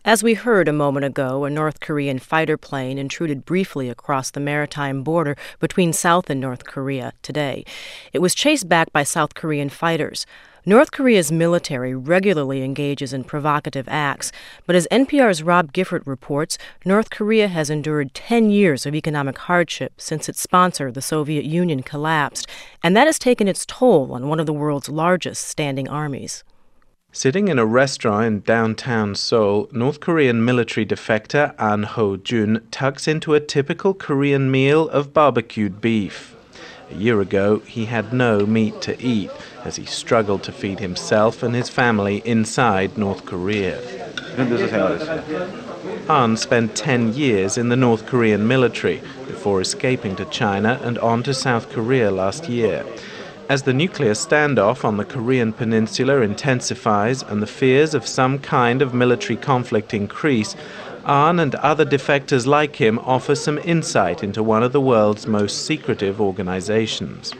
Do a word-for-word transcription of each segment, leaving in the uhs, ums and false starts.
As we heard a moment ago, a North Korean fighter plane intruded briefly across the maritime border between South and North Korea today. It was chased back by South Korean fighters. North Korea's military regularly engages in provocative acts, but as N P R's Rob Gifford reports, North Korea has endured ten years of economic hardship since its sponsor, the Soviet Union, collapsed, and that has taken its toll on one of the world's largest standing armies. Sitting in a restaurant in downtown Seoul, North Korean military defector An Ho-jun tucks into a typical Korean meal of barbecued beef. A year ago, he had no meat to eat as he struggled to feed himself and his family inside North Korea. An spent ten years in the North Korean military before escaping to China and on to South Korea last year. As the nuclear standoff on the Korean peninsula intensifies and the fears of some kind of military conflict increase, An and other defectors like him offer some insight into one of the world's most secretive organizations.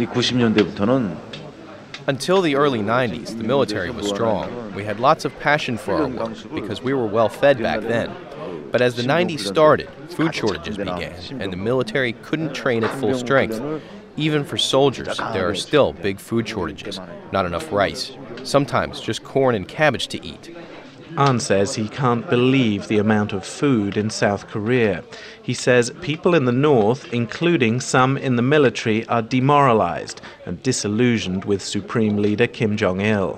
Until the early nineties, the military was strong. We had lots of passion for our work because we were well fed back then. But as the nineties started, food shortages began, and the military couldn't train at full strength. Even for soldiers, there are still big food shortages. Not enough rice. Sometimes just corn and cabbage to eat. An says he can't believe the amount of food in South Korea. He says people in the north, including some in the military, are demoralized and disillusioned with Supreme Leader Kim Jong-il.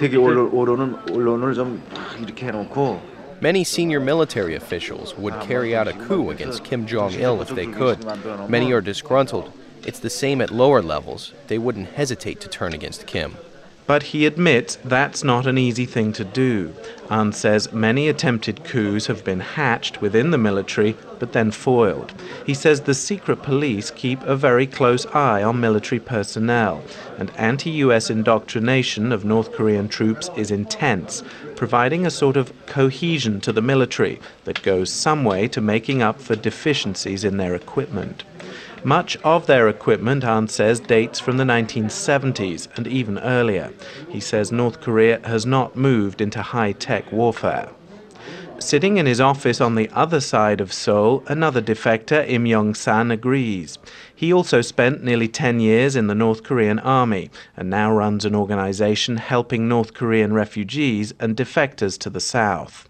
Many senior military officials would carry out a coup against Kim Jong-il if they could. Many are disgruntled. It's the same at lower levels. They wouldn't hesitate to turn against Kim. But he admits that's not an easy thing to do. An says many attempted coups have been hatched within the military, but then foiled. He says the secret police keep a very close eye on military personnel, and anti-U S indoctrination of North Korean troops is intense, providing a sort of cohesion to the military that goes some way to making up for deficiencies in their equipment. Much of their equipment, An says, dates from the nineteen seventies and even earlier. He says North Korea has not moved into high-tech warfare. Sitting in his office on the other side of Seoul, another defector, Im Yong-san, agrees. He also spent nearly ten years in the North Korean army and now runs an organization helping North Korean refugees and defectors to the south.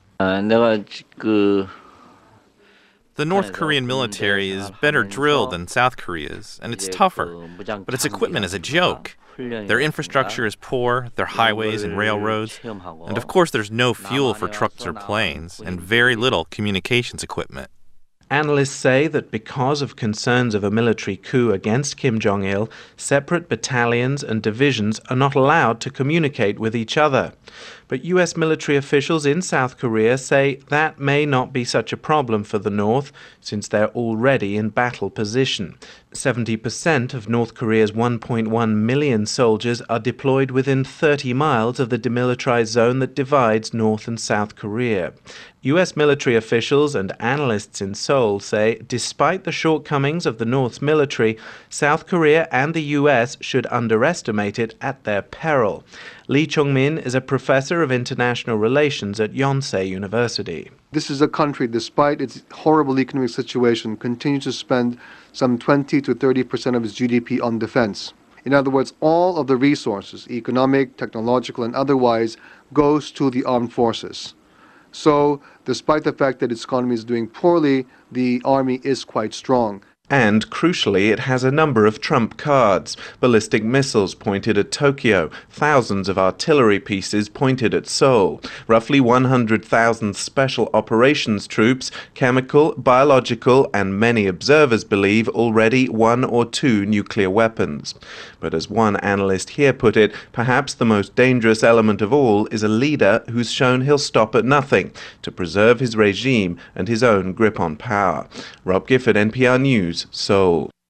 The North Korean military is better drilled than South Korea's, and it's tougher, but its equipment is a joke. Their infrastructure is poor, their highways and railroads, and of course there's no fuel for trucks or planes, and very little communications equipment. Analysts say that because of concerns of a military coup against Kim Jong-il, separate battalions and divisions are not allowed to communicate with each other. But U S military officials in South Korea say that may not be such a problem for the North, since they're already in battle position. seventy percent of North Korea's one point one million soldiers are deployed within thirty miles of the demilitarized zone that divides North and South Korea. U S military officials and analysts in Seoul say despite the shortcomings of the North's military, South Korea and the U S should underestimate it at their peril. Lee Chong-min is a professor of international relations at Yonsei University. This is a country, despite its horrible economic situation, continues to spend some twenty to thirty percent of its G D P on defense. In other words, all of the resources, economic, technological, and otherwise, goes to the armed forces. So, despite the fact that its economy is doing poorly, the army is quite strong. And, crucially, it has a number of trump cards. Ballistic missiles pointed at Tokyo, thousands of artillery pieces pointed at Seoul, roughly one hundred thousand special operations troops, chemical, biological, and many observers believe already one or two nuclear weapons. But as one analyst here put it, perhaps the most dangerous element of all is a leader who's shown he'll stop at nothing to preserve his regime and his own grip on power. Rob Gifford, N P R News, Seoul.